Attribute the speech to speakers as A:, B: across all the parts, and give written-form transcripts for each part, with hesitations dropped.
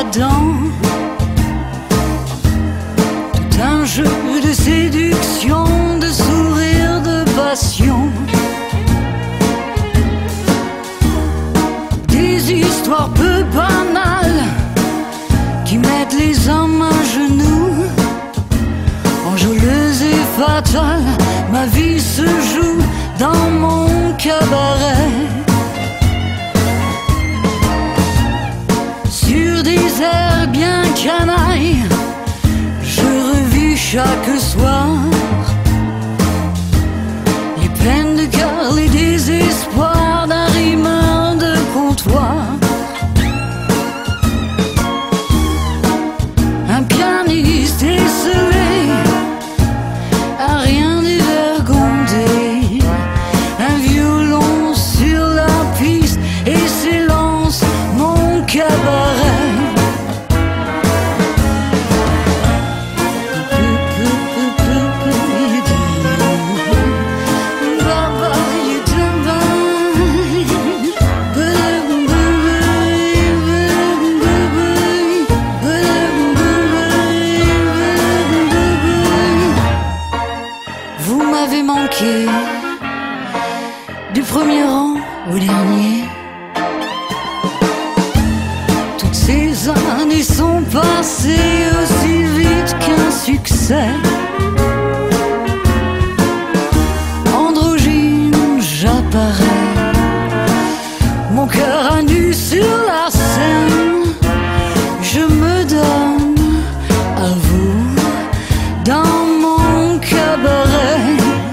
A: là-dedans. Tout un jeu de séduction, de sourire, de passion. Des histoires peu banales qui mettent les hommes à genoux. Enjôleuse et fatale, ma vie se joue dans mon cabaret. Sur des airs bien canailles, je revis chaque soir les peines de cœur, les désespoirs d'un rimeur de comptoir. Un pianiste esselé, à rien dévergondé, un violon sur la piste et s'élance mon cabaret. Vous m'avez manqué, du premier rang au dernier. Toutes ces années sont passées aussi vite qu'un succès. Androgyne, j'apparais, mon cœur à nu sur la scène. Je me donne à vous dans mon cabaret.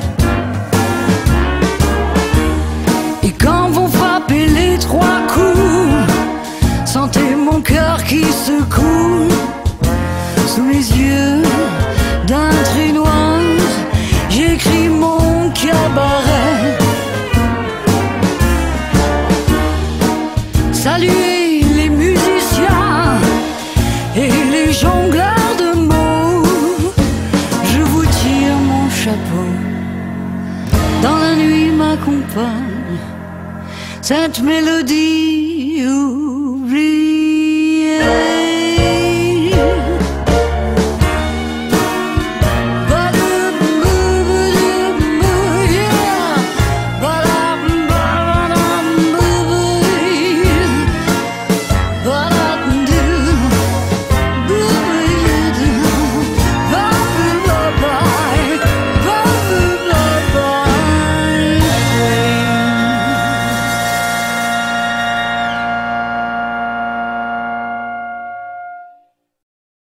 A: Et quand vont frapper les trois coups, sentez mon cœur qui secoue. Sous les yeux d'un trait noir, j'écris mon cabaret. Saluez les musiciens et les jongleurs de mots. Je vous tire mon chapeau, dans la nuit m'accompagne cette mélodie